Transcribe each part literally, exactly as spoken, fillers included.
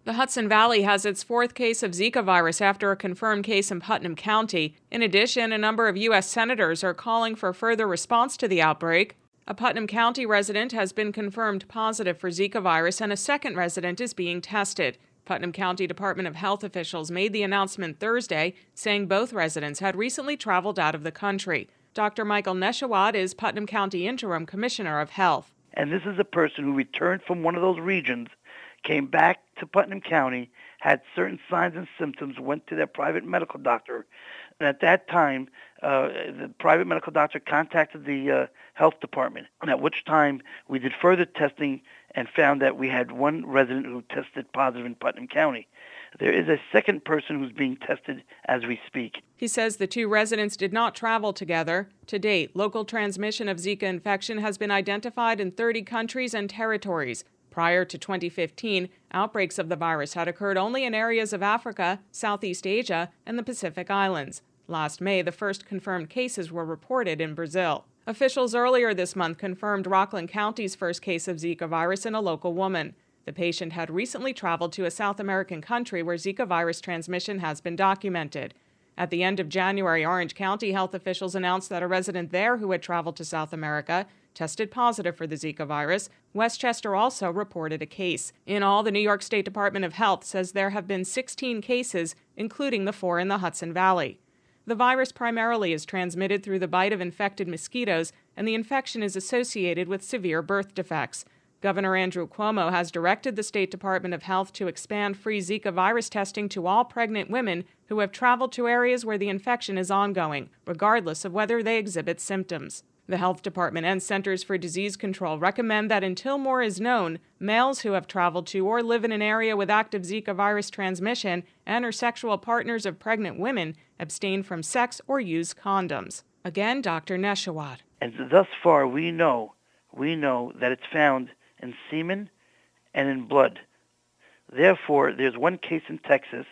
The Hudson Valley has its fourth case of Zika virus after a confirmed case in Putnam County. In addition, a number of U S senators are calling for further response to the outbreak. A Putnam County resident has been confirmed positive for Zika virus, and a second resident is being tested. Putnam County Department of Health officials made the announcement Thursday, saying both residents had recently traveled out of the country. Doctor Michael Neshawat is Putnam County Interim Commissioner of Health. And this is a person who returned from one of those regions, came back to Putnam County, had certain signs and symptoms, went to their private medical doctor, and at that time, uh, the private medical doctor contacted the uh, health department, and at which time we did further testing and found that we had one resident who tested positive in Putnam County. There is a second person who's being tested as we speak. He says the two residents did not travel together. To date, local transmission of Zika infection has been identified in thirty countries and territories. Prior to twenty fifteen, outbreaks of the virus had occurred only in areas of Africa, Southeast Asia, and the Pacific Islands. Last May, the first confirmed cases were reported in Brazil. Officials earlier this month confirmed Rockland County's first case of Zika virus in a local woman. The patient had recently traveled to a South American country where Zika virus transmission has been documented. At the end of January, Orange County health officials announced that a resident there who had traveled to South America tested positive for the Zika virus. Westchester also reported a case. In all, the New York State Department of Health says there have been sixteen cases, including the four in the Hudson Valley. The virus primarily is transmitted through the bite of infected mosquitoes, and the infection is associated with severe birth defects. Governor Andrew Cuomo has directed the State Department of Health to expand free Zika virus testing to all pregnant women who have traveled to areas where the infection is ongoing, regardless of whether they exhibit symptoms. The Health Department and Centers for Disease Control recommend that until more is known, males who have traveled to or live in an area with active Zika virus transmission and are sexual partners of pregnant women abstain from sex or use condoms. Again, Doctor Neshawat. And thus far, we know, we know that it's found in semen and in blood. Therefore, there's one case in Texas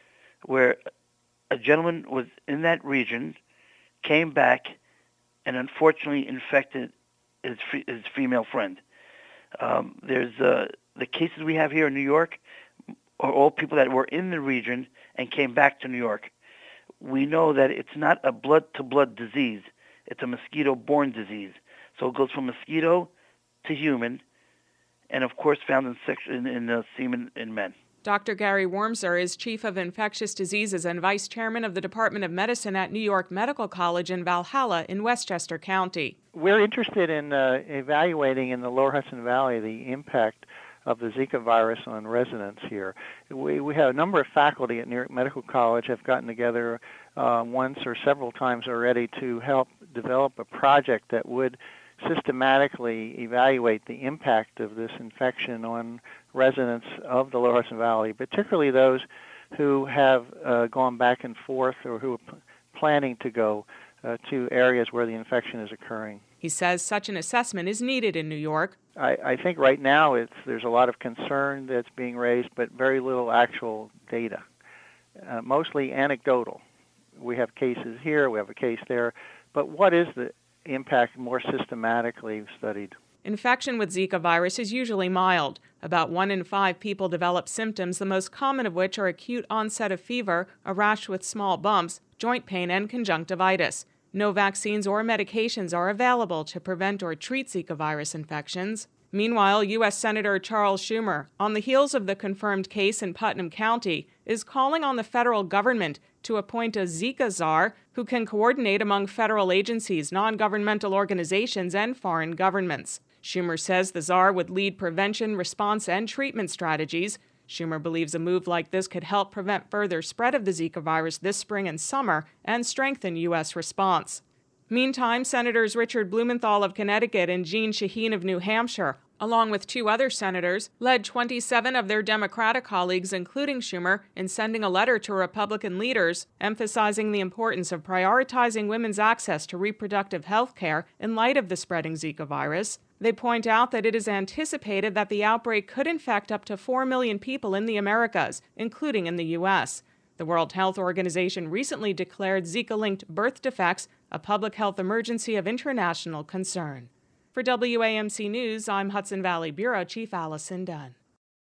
where a gentleman was in that region, came back, and unfortunately infected his, his female friend. Um, there's uh, the cases we have here in New York are all people that were in the region and came back to New York. We know that it's not a blood-to-blood disease. It's a mosquito-borne disease. So it goes from mosquito to human, and of course found in, sex, in, in uh, semen in men. Doctor Gary Wormser is Chief of Infectious Diseases and Vice Chairman of the Department of Medicine at New York Medical College in Valhalla in Westchester County. We're interested in uh, evaluating in the Lower Hudson Valley the impact of the Zika virus on residents here. We, we have a number of faculty at New York Medical College have gotten together uh, once or several times already to help develop a project that would systematically evaluate the impact of this infection on residents of the Lower Hudson Valley, particularly those who have uh, gone back and forth or who are p- planning to go uh, to areas where the infection is occurring. He says such an assessment is needed in New York. I, I think right now it's, there's a lot of concern that's being raised, but very little actual data, uh, mostly anecdotal. We have cases here, we have a case there, but what is the impact more systematically studied? Infection with Zika virus is usually mild. About one in five people develop symptoms, the most common of which are acute onset of fever, a rash with small bumps, joint pain, and conjunctivitis. No vaccines or medications are available to prevent or treat Zika virus infections. Meanwhile, U S Senator Charles Schumer, on the heels of the confirmed case in Putnam County, is calling on the federal government to appoint a Zika czar who can coordinate among federal agencies, non-governmental organizations, and foreign governments. Schumer says the czar would lead prevention, response, and treatment strategies. Schumer believes a move like this could help prevent further spread of the Zika virus this spring and summer and strengthen U S response. Meantime, Senators Richard Blumenthal of Connecticut and Jeanne Shaheen of New Hampshire, along with two other senators, led twenty-seven of their Democratic colleagues, including Schumer, in sending a letter to Republican leaders emphasizing the importance of prioritizing women's access to reproductive health care in light of the spreading Zika virus. They point out that it is anticipated that the outbreak could infect up to four million people in the Americas, including in the U S. The World Health Organization recently declared Zika-linked birth defects a public health emergency of international concern. For W A M C News, I'm Hudson Valley Bureau Chief Allison Dunn.